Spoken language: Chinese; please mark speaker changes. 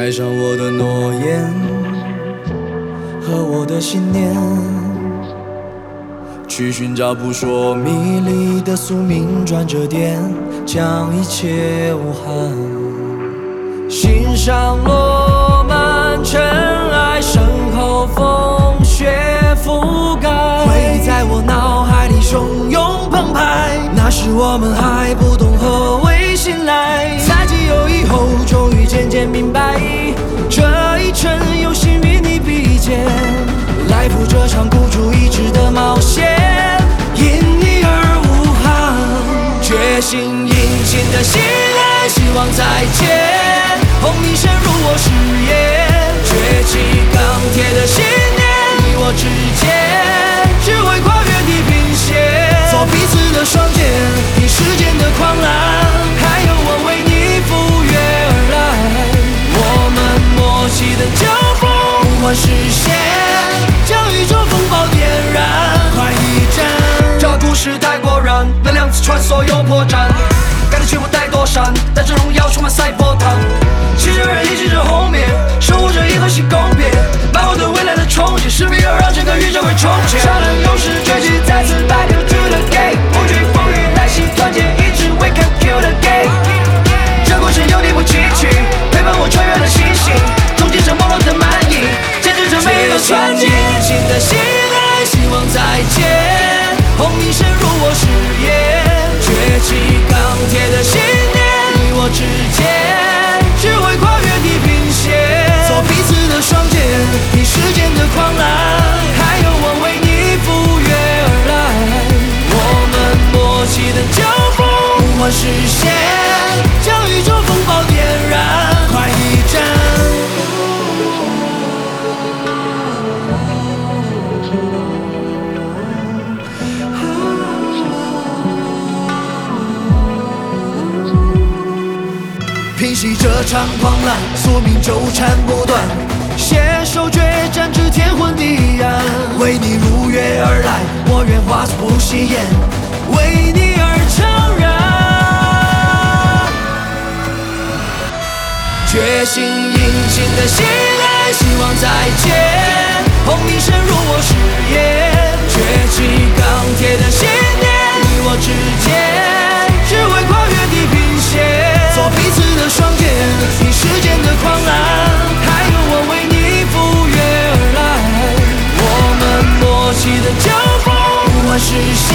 Speaker 1: 带上我的诺言和我的信念，去寻找扑朔迷离的宿命转折点，将一切无憾。心上落满尘埃，身后风雪覆盖，回忆在我脑海里汹涌澎湃。那时我们还不懂何为信赖，在既有以后，终于渐渐明白，这一程有幸与你比肩，来赴这场孤注一掷的冒险，因你而无憾。决心殷勤的心爱，希望再见，红你深入我视野，崛起钢铁的信念，你我之间，只为跨越地平线，做彼此的双肩，逆时间的狂澜，还有我为你赴约而来。我们默契的交锋，无关实现，将宇宙风暴点燃，快一战。这故事太过燃，那两次穿梭有破绽，该的全部带躲闪，带着荣耀充满赛博坦。7人人一起在后面，守护着银河系公变，漫后对未来的憧憬，势必要让整个宇宙会重建。杀人勇士崛起，再次摆脱to the gate， 不惧风雨来袭，团结一致 ，We can kill the gate。这过程有你不崎岖，陪伴我穿越了星星，终结这朦胧的满意，坚持着每个传奇。新的心爱，希望再见，红你深入我视野，崛起钢铁的信念，你我之间，只为跨越地平线，做彼此的双肩，逆时间的狂澜，还有我为你赴约而来。我们默契的交锋，无关实现，将宇宙风暴点燃，快一战。平息这场狂澜，宿命纠缠不断，携手决战至天昏地暗。为你如约而来，我愿化作不息烟，为你而诚然。决心殷勤的心爱，希望再见，红你深入我视野，崛起钢铁的信念，你我之间，只为跨越地平线，做彼此的双肩，逆时间的狂澜，还有我为你赴约而来。我们默契的交锋，无关实现，